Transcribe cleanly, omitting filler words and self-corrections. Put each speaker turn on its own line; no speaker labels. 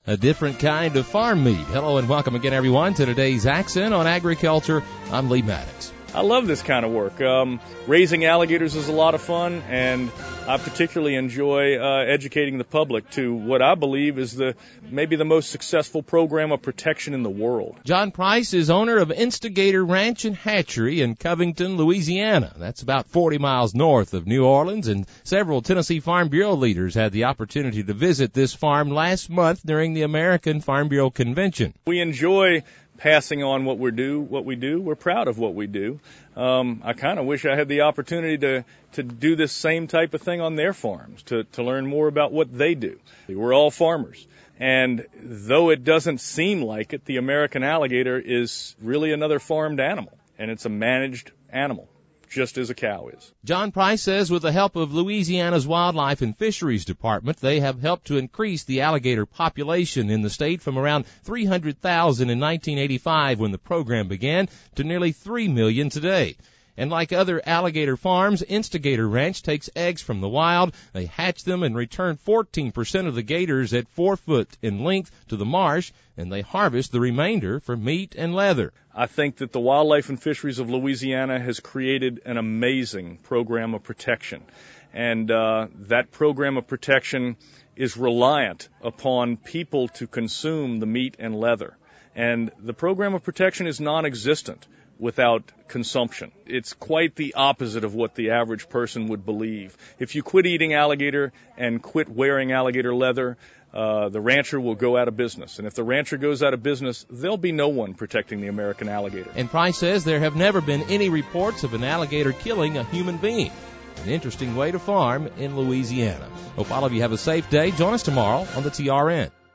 A different kind of farm meat. Hello and welcome again, everyone, to today's Accent on Agriculture. I'm Lee Maddox.
I love this kind of work. Raising alligators is a lot of fun, and I particularly enjoy educating the public to what I believe is maybe the most successful program of protection in the world.
John Price is owner of Instigator Ranch and Hatchery in Covington, Louisiana. That's about 40 miles north of New Orleans, and several Tennessee Farm Bureau leaders had the opportunity to visit this farm last month during the American Farm Bureau Convention.
We enjoy passing on what we do. We're proud of what we do. I kind of wish I had the opportunity to do this same type of thing on their farms, to learn more about what they do. We're all farmers. And though it doesn't seem like it, the American alligator is really another farmed animal, and it's a managed animal, just as a cow is.
John Price says with the help of Louisiana's Wildlife and Fisheries Department, they have helped to increase the alligator population in the state from around 300,000 in 1985 when the program began to nearly 3 million today. And like other alligator farms, Instigator Ranch takes eggs from the wild. They hatch them and return 14% of the gators at 4 foot in length to the marsh, and they harvest the remainder for meat and leather.
I think that the Wildlife and Fisheries of Louisiana has created an amazing program of protection. And that program of protection is reliant upon people to consume the meat and leather. And the program of protection is non-existent without consumption. It's quite the opposite of what the average person would believe. If you quit eating alligator and quit wearing alligator leather, the rancher will go out of business. And if the rancher goes out of business, there'll be no one protecting the American alligator.
And Price says there have never been any reports of an alligator killing a human being. An interesting way to farm in Louisiana. Hope all of you have a safe day. Join us tomorrow on the TRN.